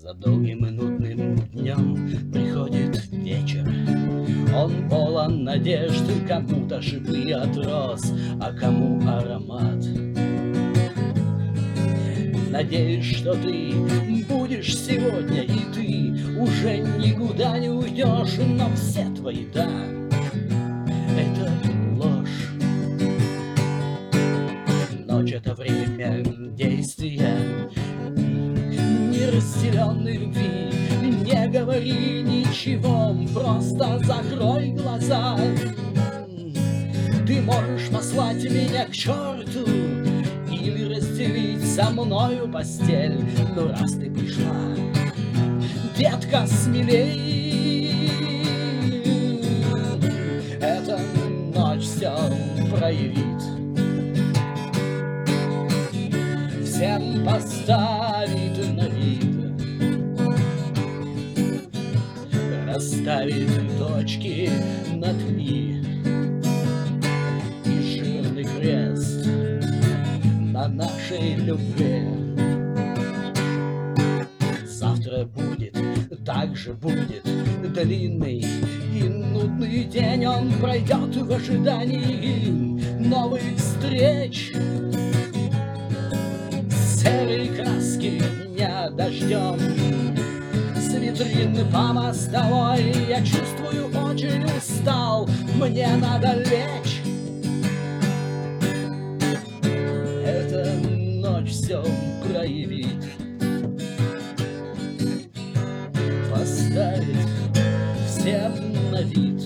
За долгим и нудным днем приходит вечер. Он полон надежды, кому-то шипы от роз, а кому аромат. Надеюсь, что ты будешь сегодня, и ты уже никуда не уйдешь, но все твои «да» — это ложь. Ночь — это время действия неразделенной любви. Не говори ничего, просто закрой глаза. Ты можешь послать меня к черту или разделить со мною постель. Но раз ты пришла, детка, смелей. Эта ночь все проявит, всем поставит на вид, расставит точки над «и» и жирный крест на нашей любви. Завтра будет, так же будет длинный и нудный день. Он пройдет в ожидании новых встреч. Серые краски дня дождем с витрины по мостовой. Я чувствую, очень устал, мне надо лечь. Эта ночь все проявит, поставит всем на вид,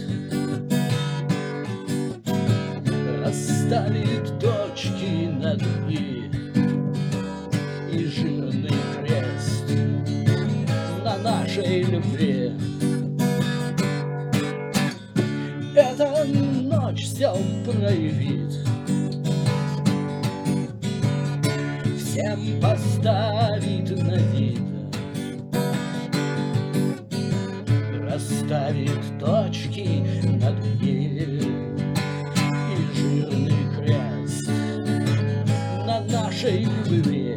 расставит точки над «и» и жирный крест на нашей любви. Эта ночь все проявит, всем поставит на вид, расставит точки над «и» и жирный крест на нашей любви.